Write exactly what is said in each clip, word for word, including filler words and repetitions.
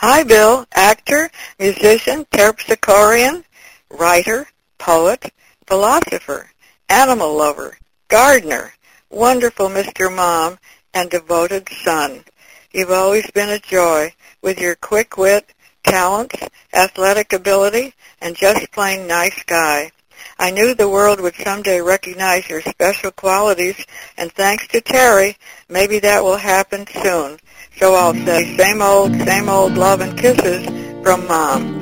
Hi, Bill, actor, musician, terpsichorean, writer, poet, philosopher, animal lover, gardener, wonderful Mister Mom, and devoted son. You've always been a joy with your quick wit, talents, athletic ability, and just plain nice guy. I knew the world would someday recognize your special qualities, and thanks to Terry, maybe that will happen soon. So I'll say same old, same old love and kisses from Mom.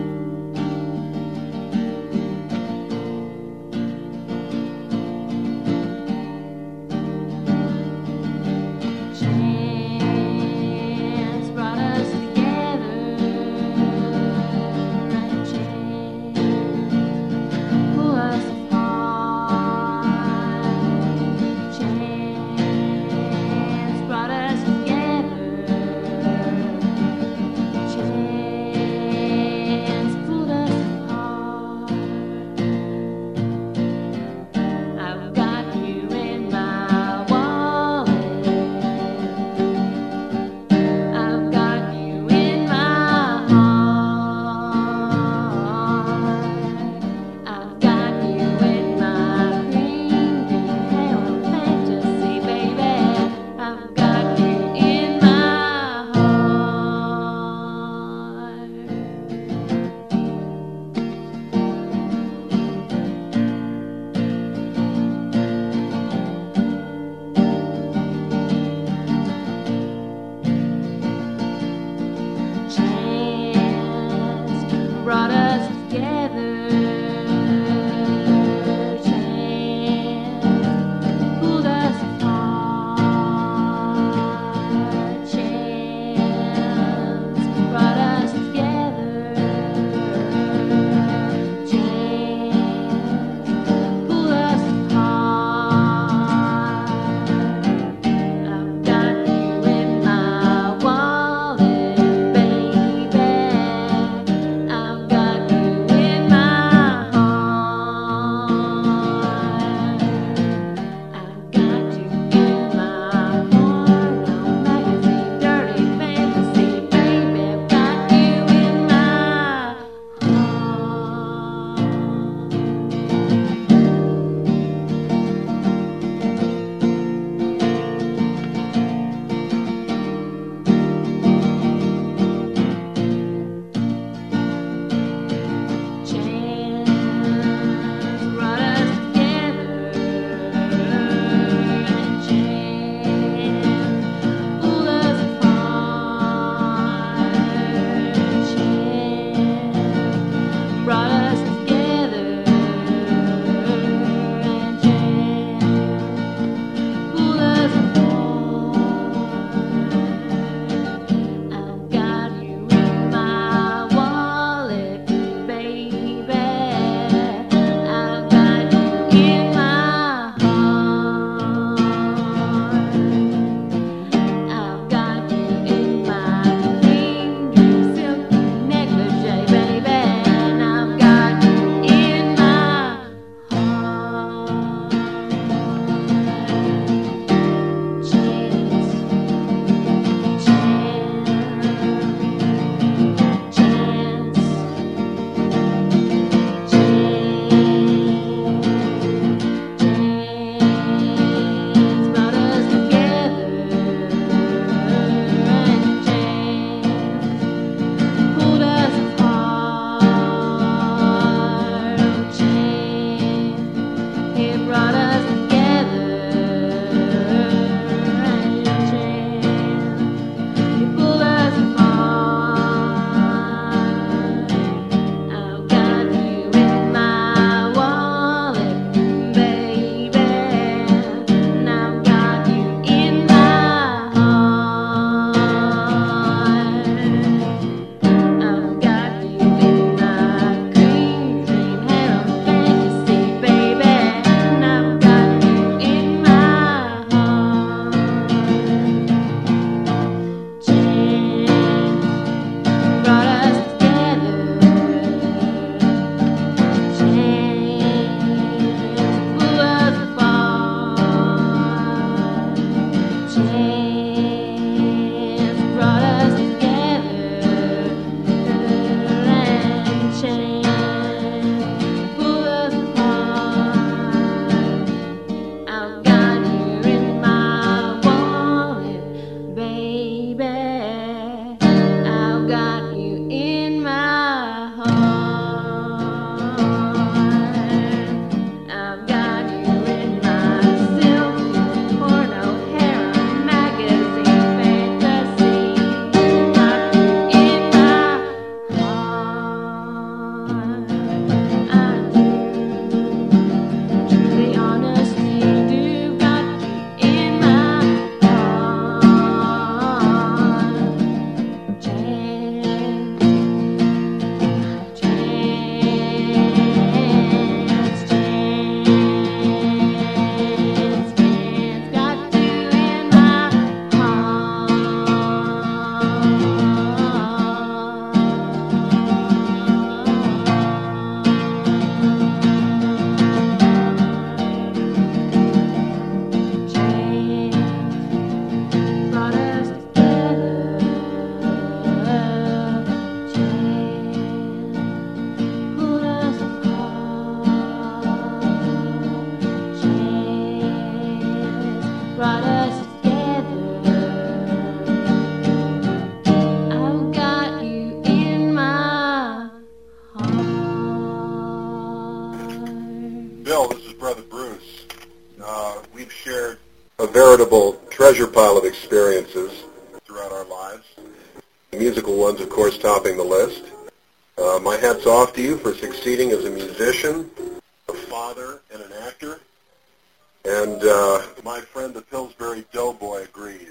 veritable treasure pile of experiences throughout our lives. The musical ones, of course, topping the list. Uh, my hat's off to you for succeeding as a musician, a father, and an actor. And uh, my friend the Pillsbury Doughboy agrees.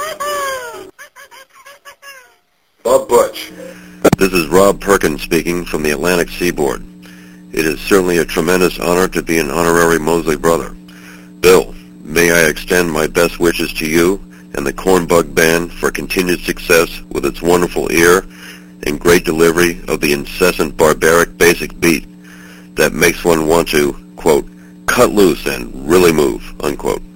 Bob Butch. This is Rob Perkins speaking from the Atlantic Seaboard. It is certainly a tremendous honor to be an honorary Mosley brother. Bill, may I extend my best wishes to you and the Cornbug Band for continued success with its wonderful ear and great delivery of the incessant barbaric basic beat that makes one want to, quote, cut loose and really move, unquote.